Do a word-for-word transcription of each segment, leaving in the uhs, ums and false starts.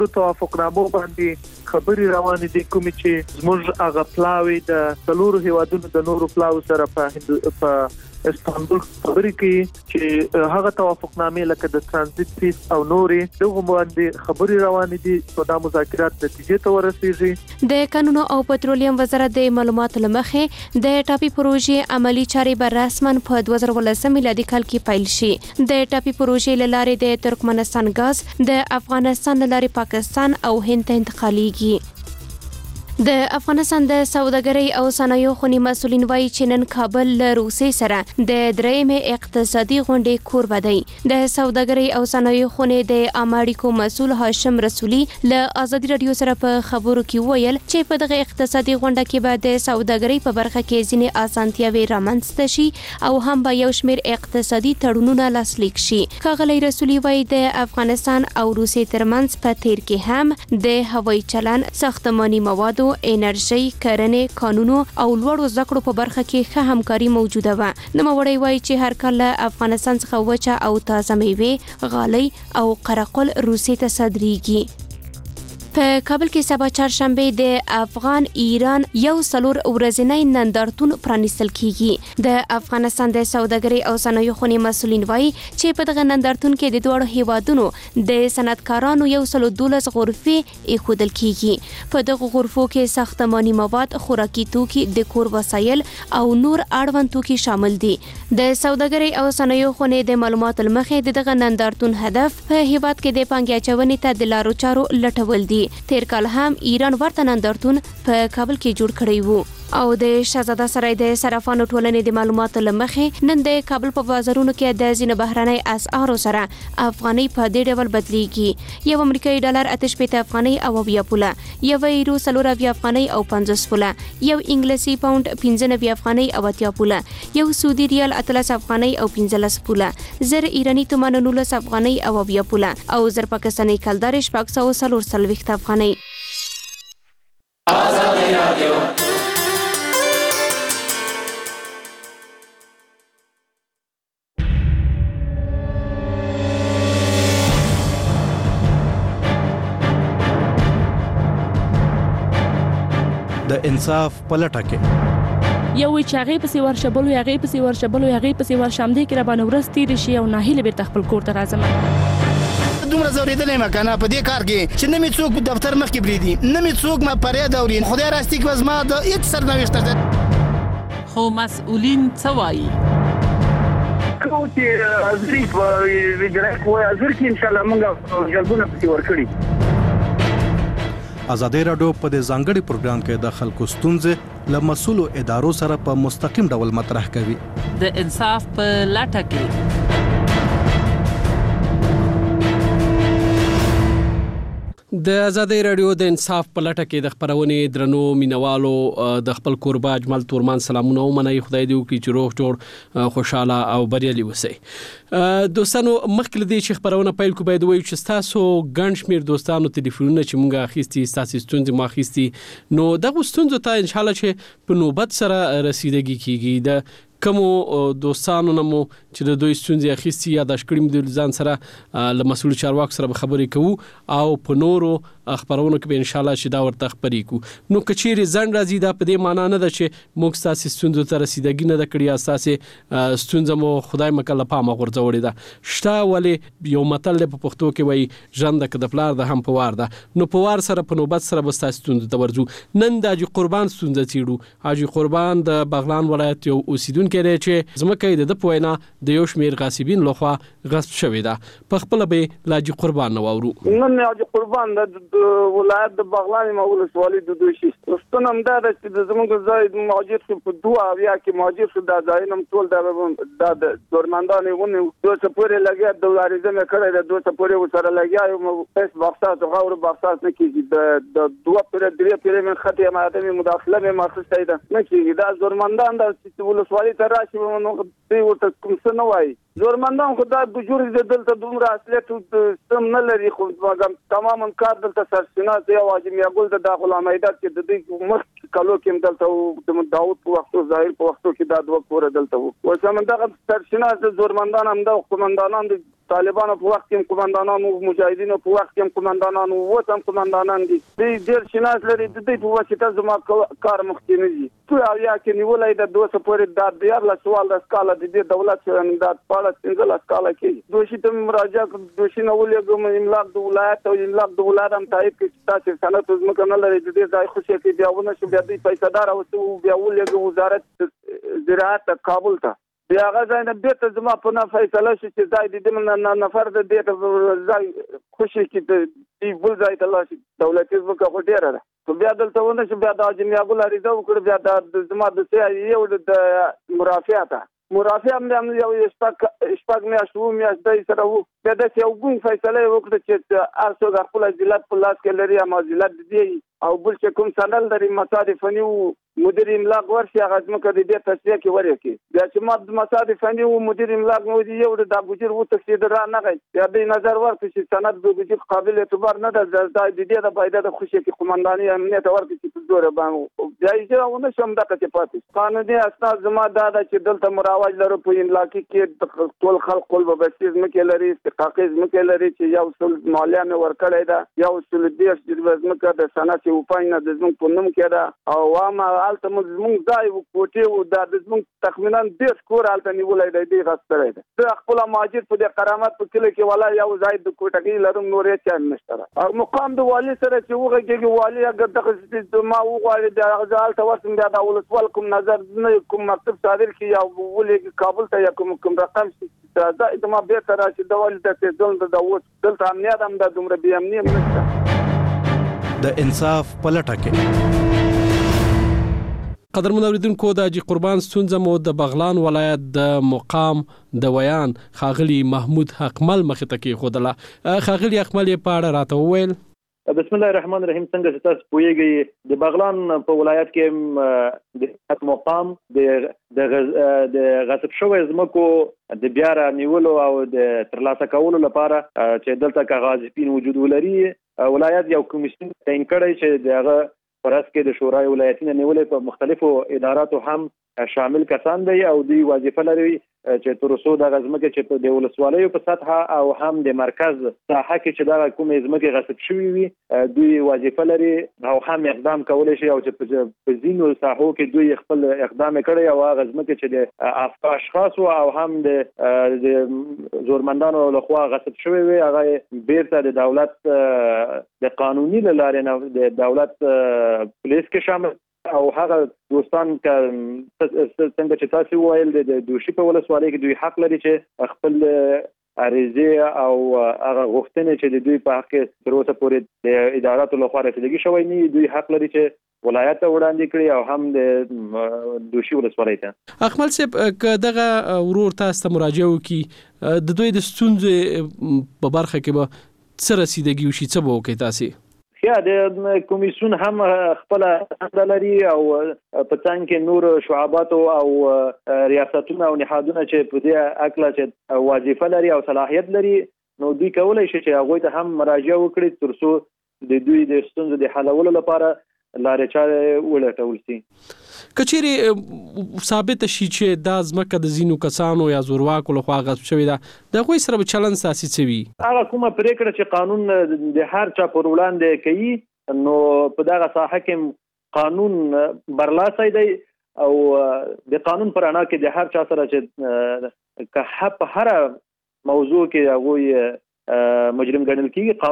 د توافقنامو باندې خبري روانې دي کومې چې زموږ هغه پلاوي د څلورو هیوادونو د نورو پلاو سره په په استانبول خبرې کوي چې هغه توافقنامې لکه د ترانزیت فیس او نورې دغه باندې خبري روانې دي چې دا مذاکرات نتیجې ته ورسیږي. د کانونو او پټرولیم وزارت د معلوماتو لمخې د ټاپي پروژې عملی چارې به رسماً په دوه زره ولسم میلادي کال کې پیل شي. د ټاپي پروژې له لارې د ترکمنستان غاز د افغانستان له لارې پاکستان او هند ته انتقالېږي. د افغانستان د سوداګرۍ او صنایعو خونی مسولین وایي چې نن کابل له روسیې سره د درېمې اقتصادي غونډې کوربه دی. د سوداګرۍ او صنایعو خونی د امریکو مسول هاشم رسولي له ازادي رادیو سره په خبرو کې ویل چې په دغه اقتصادي غونډه کې به د سوداګرۍ په برخه کې ځینې اسانتیاوې رامنځته شي او هم به یو شمېر اقتصادي تړونونه لاسلیک شي. ښاغلی رسولي وایي د افغانستان او روسیې ترمنځ په تیر کې هم د هوایي چلن، ساختماني موادو، انرژي، کرنې، قانونو او لوړو زده کړو په برخه کې ښه همکاري موجوده وه. نوموړی وایي چې هر کال له افغانستان څخه وچه او تازه میوې، غالۍ او قرقل روسیې ته صادریږي. په کابل کې سبا چهارشنبه د افغان ایران یو څلور ورځنی نندارتون پرانیستل کیږي. د افغانستان د سوداګرۍ او صنایعو خونی مسولین وایي چې په دغه نندارتون کې د دوړو هیوادونو د صنعتکارانو یو څلور دولس غرفې ایښودل کیږي. په دغه غرفو کې ساختماني مواد، خوراکي توکي، د کور وسایل او نور اړوند توکي شامل دي. د سوداګرۍ او صنایعو خونی د معلوماتو لمخې د دغه نندارتون هدف په هیواد کې د پانګې اچونې ته د لارو چارو لټول دي. تیر کال هم ایران ورته نندارتون په کابل کې جوړ کړی وو. او د شهزاده سرای د صرافانو ټولنې د معلوماتو لمخې نن د کابل په بازارونو کې د ځینو بهرنۍ اسعارو سره افغانۍ په دې ډول بدلیږي. یو امریکایي ډالر اته شپېته افغانۍ او اویا پوله، یو یورو څلور اویا افغانۍ او پنځوس پوله، یو انګلیسي پاونډ پنځه نوي افغانۍ او اتیا پوله، یو سعودي ریال اتلس افغانۍ او پنځلس پوله، زر ایراني تومان نولس افغانۍ او اویا پوله او زر پاکستاني کلدار شپږ سوه څلور څلوېښت افغانۍ. آزادي رادیو د انصاف پلټه کې یو وی چې هغه پسې ورشبلو هغه پسې ورشبلو هغه پسې ورشمدې کې را باندې ورس تیر شي او ناهیله بیرته خپل کور ته راځم. دومره زوریدلې ما کنه په دې کار کې چې نه می څوک دفتر مخ کې بریدي، نه می څوک ما پرې دا ورین خدای راستي کې وزما د هیڅ سرنوشت خو مسؤلین څه وایي؟ کوم چې حاضرې په ویجرای کوی حاضر کې ان شاء الله موږ جلبونه پسې ورکړي. ازادي رادیو په دې ځانګړي پروګرام کې د خلکو ستونزې له مسؤلو ادارو سره په مستقیم ډول مطرح کوي. د انصاف په لټه کې د ازادي رادیو د انصاف په لټه کې د خبرونې درنو مینوالو د خپل قربا اجمل تورمان سلامونه ومنئ. خدای دې وکړي چې روغ جوړ خوشاله او بریالي اوسئ. دوستانو مخکې دې چې خبرونه پیل کو باید وایو چې تاسو ګڼ شمېر دوستانو ټلیفونونه چې مونږه اخیستي تاسو ستونزې ما اخیستي نو دغه ستونزو ته ان شاء الله چې په نوبت سره رسیدګي کیږي. د کومو دوستانو نمو چې د دوی ستونزې اخیستي یا د شکړې مدیر ځان سره له مسؤل چارواکو سره خبرې کوو او په نورو خبرونو کې به ان شاء الله چې دا ورته خبرې کوو. نو کچېری ځن راځي دا په دې معنی نه ده چې موږ تاسو ستونزو ته رسیدګي نه د کړی اساسه ستونزه مو خدای مکله پامه غورځولې ده شته ولې یو متل په پښتو کې وایي ژوند د کدپلار د هم په وار ده. نو په وار سره په نوبت سره به تاسو ستونزو ته ورځو. نن د حاجی قربان ستونزه چیړو. حاجی قربان د بغلان ولایت یو اوسیدونکو کې چې زمکه د پوینا د یو شمیر غاصبین لخوا غصب شوې ده. په خپل به لاجی قربان نو ورو. نن حاجی قربان د ولایت د بغلان مول سوالي د دوی شي ستنم دا چې د زموږ ځای مهاجر شو په دوه بیا کې مهاجر شو د ځاینم ټول د د دورمندانې ونه دوه سپورې لګیا د ولارزم کړه د دوه سپورې سره لګیا یو پس بافسات او غور بافسات نه کیږي د دوه پر درې پر من خطه ماده مداخله به مخصوص ده نه کیږي دا دورمندان د ولسوالي ته راشي نو دوی ورته کوم څه نه وایي. دورمندان خو دا د جوړ د دلته دومره اصلیت سم نه لري خو تماما کار دلته سرچینه دی او حاجی میاګل د داخله میدان کې د دې مخ کلو کې دلته د داوود په وختو ظاهر په وختو کې دا دوه پورې دلته و. و سم دغه سرچینه د دورمندان هم د قومندانان د طالبانو په وخت کې قومندانانو مجاهدینو په وخت کې قومندانانو وته قومندانان دي د ډیر شناس لري د دې په واسطه زما کار مخکې نه دي ټول یا کې نیولای د دوه سپورې د بیا له سوال د سکاله د دې دولت سره امداد پاله څنګه لا سکاله کې دوشي ته مراجعه دوشي نو ولګم املاک د ولایت او املاک د ولایت هم تایید کې تاسو سند زما نه لري د دې ځای خوشي کې بیا ونه شو بیا د پیسې دار او بیا ولګم وزارت زراعت کابل ته بیا غځای نه بیت زما په نه فیصله شي چې ځای د دې نفر د دې ځای خوشي کې د بل ځای ته لاشي دولتي ځکه خو ډیره ده تو بیا دلته ونه شو بیا د جمعیت ګل اړیزه وکړ بیا د زما د سیاسي یو د مرافعات مرافع هم یو شپږ شپږ میاشتو میاشت د سره وو بیا د یو ګون فیصله وکړه چې ارڅو خپل ځلات په لاس کې لري اما ځلات دی او بل چې کوم سندل لري مصادف فني او مدیر املاک ورشي هغه ځمکه د دې تصفیه کې ورکی بیا چې ما مصادف فني او مدیر املاک نو دی یو د ابوجر وو تفسیر را نه غي بیا د نظر ورکړي چې سند د ابوجر قابل اعتبار نه ده د دې د فائدہ د خوشي کې قومنداني امنیت ورکړي چې په زور باندې بیا یې ونه شم دغه چې پاتې قانوني اساس زما دا ده چې دلته مراوج لرو په املاکي کې ټول خلک قول به بسیز مکه لري استحقاقیز مکه لري چې یو څل مالیه مې ورکړی دا یو څل دیش د وزمکه د سنت او پاینه د زمون په نوم کې دا او وامه الته زمون ځای او کوټه او د زمون تخمینا ډیر کور الته نیولای دی دی غستړی دی د خپل ماجد په د کرامت په کله کې ولا یو ځای د کوټه کې لرم نورې چا نشته او مقام د والی سره چې وګه کې والی اگر دغه ما وغواړي د غزال ته ورسم بیا د اولسوال کوم نظر نه کوم مکتب صادر کی یا ولې کابل ته یا کوم کوم رقم دا ادمه به تر چې د والی ته ځل د دوت دلته امنیت هم د دومره بي امنیت نشته د انصاف پلټه کې قدر منوریدونکو د اجي قربان ستونزه مو د بغلان ولایت د مقام د ویان خاغلی محمود حقمل مخ ته کې خودله خاغلی حقمل یې پاړه راته وویل بسم الله الرحمن الرحیم څنګه چې تاسو پوهیږئ د بغلان په ولایت کې د مقام د د غصب شوی زمکو د بیا را نیولو او د ترلاسه کولو لپاره چې دلته کاغذپین وجود ولري ولایت یو کمیسیون تعیین کړی چې دغه پرس کې د شورای ولایتونو نیولې په مختلفو اداراتو هم شامل کسان دی او دوی وظیفه لري چې ترڅو د غزمکه چې په د ولسوالیو په سطح او هم د مرکز ساحه کې چې دا کوم ازمکه غصب شوی وي دوی وظیفه لري او هم اقدام کولای شي او چې په ځینو ساحو کې دوی خپل اقدام کړي او غزمکه چې د اشخاص او هم د زورمندانو لخوا غصب شوی وي هغه بیرته د دولت د قانوني لارې نه د دولت پولیس کې شامل او هغه دوستان ک څنګه چې تاسو وایل د دوشي په ولسوالۍ کې دوی حق لري چې خپل عریضه او هغه غوښتنې چې د دوی په حق کې تر اوسه پورې د اداراتو لخوا رسیدګي شوی نه دوی حق لري چې ولایت ته وړاندې کړي او هم د دوشي ولسوالۍ ته اکمل صاحب دغه ورور تاسو ته مراجعه وکي د دوی د ستونزې په برخه کې به څه رسیدګي وشي څه به وکړي تاسو یا د کمیسیون هم خپل لري او په څنګه کې نور شعبات او ریاستونه او نهادونه چې په دې اکلا چې وظیفه لري او صلاحیت لري نو دوی کولای شي چې هغه ته هم مراجعه وکړي ترڅو د دوی د ستونزو د حلولو لپاره لارې چارې ولټول شي کچېری ثابت شي چې د ازمکه د زینو کسانو یا زورواکو لخوا غصب شوی دا د غوي سره چلن ساسي چوي هغه کومه پریکړه چې قانون د هر چا پر وړاندې کوي نو په دغه ساحه کې قانون برلاسي دی او د قانون پر اړه کې د هر چا سره چې که په هر موضوع کې هغه مجرم ګڼل کیږي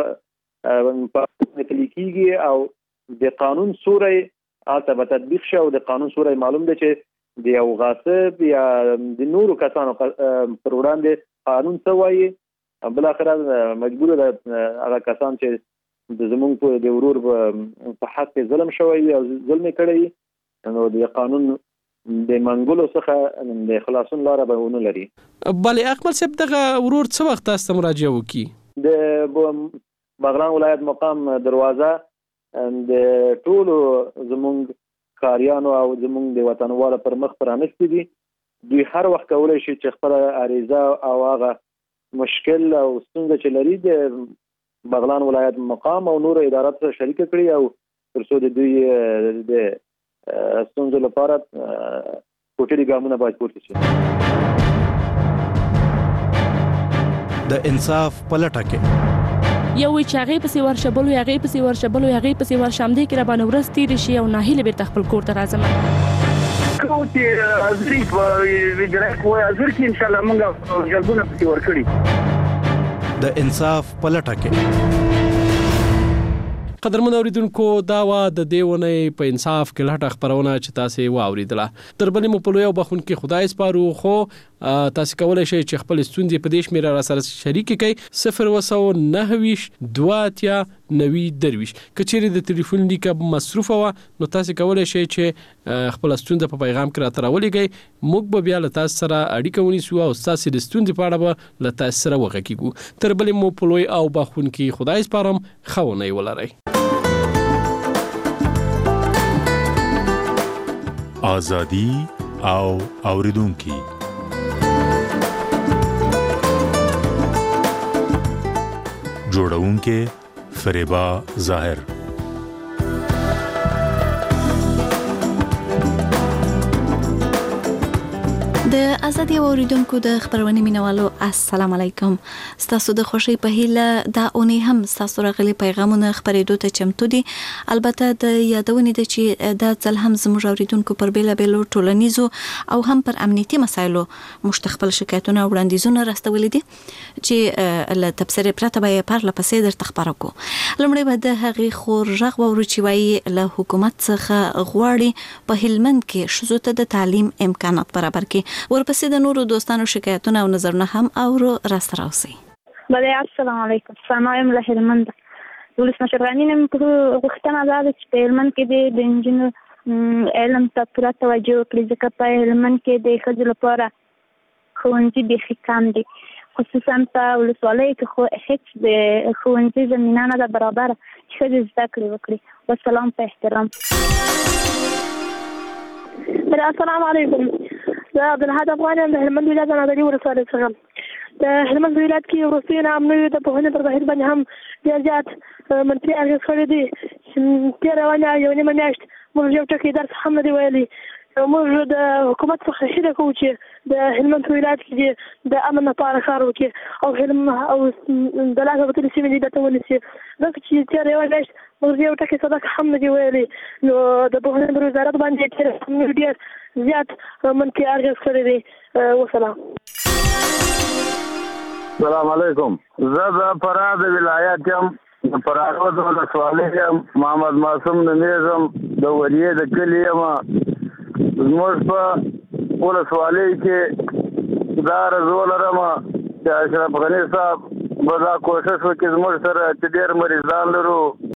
قانون په لیکيږي او د قانون سوري آلته به تطبیق شي او د قانون سوري معلوم دی چې د یو غاصب یا د نورو کسانو پر وړاندې قانون څه وایي بل اخر مجبور ده هغه کسان چې د زمونږ په د ورور په حق کې ظلم شوی او ظلم کړی نو د قانون د منګولو څخه د خلاصون لاره به ونه لري بلې اکمل صاحب دغه ورور څه وخت تاسو مراجعه وکي د بغلان ولایت مقام دروازه د ټولو زمونږ کاریانو او زمونږ د وطنوالو پر مخ پرانستې دي دوی هر وخت کولای شي چې خپل عریضه او هغه مشکل او ستونزه چې لري د بغلان ولایت مقام او نور ادارات سره شریک کړي او ترڅو د دوی د ستونزو لپاره کوټري ګامونه باید پورته شي د انصاف په لټه کې یو چې هغه پسې ورشه بل هغه پسې ورشه بل هغه پسې ورشه همدې کې را باندې ورځ تیر شي او ناهیله بیرته خپل کور ته راځم کوم چې ازري په ویډرک وای ازر کې ان شاء الله موږ جلبونه پسې ورکړي د انصاف په لټه کې قدرمن اوریدونکو دا وا د دیونه په انصاف کې لټه خبرونه چې تاسو واوریدله تر بلې مو په لوی او بخون کې خدای سپارو خو تاسو کولای شئ چې خپل ستونزې په دې شمیره را سره شریک کړئ صفر وسو نه ویش دواتیا نوي درویش کچېری د ټلیفون لیک مصروف و نو تاسو کولای شئ چې خپل ستونزې په پیغام کې را ترولېږئ موږ به بیا له تاسو سره اړیکه ونیسو او تاسو د ستونزې په اړه به له تاسو سره وغږیږو تر بلې مو په لوی او بخون کې خدای سپارم خونه ولرئ آزادی او اوریدونکي جوړونکې فریبا ظاهر د ازادي اوریدونکو د خبرونه مینوالو السلام علیکم ستاسو د خوشي په هیله دا اونۍ هم ستاسو راغلي پیغامونه خبرېدو ته چمتو دي البته د یادونه دي چې دا ځل هم زموږ اوریدونکو پر بیل بیل ټولنیزو او هم پر امنیتي مسایلو مشتخبل شکایتونه وړاندیزونه راستولې دي چې له تفسیر پرته به پر لپسې در تخبره کو لمړی به د هغې خور ژغ وورو چې وایي له حکومت څخه غواړي په هلمند کې شذو ته د تعلیم امکانات برابر کړي ورپسې د نورو دوستانو شکایتونه او نظرونه هم اورو راستر اوسئ. بله السلام علیکم. سلام له هلمند. ولسمشر غنی نن په غوښتنه دا ده چې په هلمند کې د انجینر علم ته پوره توجه وکړي ځکه په هلمند کې د ښځو لپاره ښوونځي بیخي کم دي خصوصا په ولسوالۍ کې خو هیڅ د ښوونځي زمینه نه ده برابره چې ښځې زده کړې وکړي. والسلام په احترام. السلام علیکم. زه عبدالحد افغان یم د هلمند ولایت نادري ولسوالۍ څخه. د هلمند ولایت کې وروستیو نامنویو د پوهنې پر بهیر باندې هم ډېر زیات منفي اغېز کړی دی چې تېره ونه یو نیمه میاشت موږ یو ټکی درس هم نه دی ویلی. موږ د حکومت څخه هیله کوو چې د هلمند ولایت کې د امن لپاره کار وکړي او هلمند او د لاس وتلې سیمې دې ته ونیسي ځکه چې تېره یوه میاشت موږ یو ټکی صدق هم نه دی ویلی نو د پوهنې پر وزارت باندې تېره ډېر زیات منفي اغېز کړی دی. وسلام. السلام علیکم. زه د فراه د ولایت یم د فراه د ولسوالۍ یم محمد معصوم نومیږم د وریې د کلي یم. زموږ په ولسوالۍ کې دا رضا لرم چې اشرف غني صاحب به دا کوشش وکړي زموږ سره چې ډېر مریضان لرو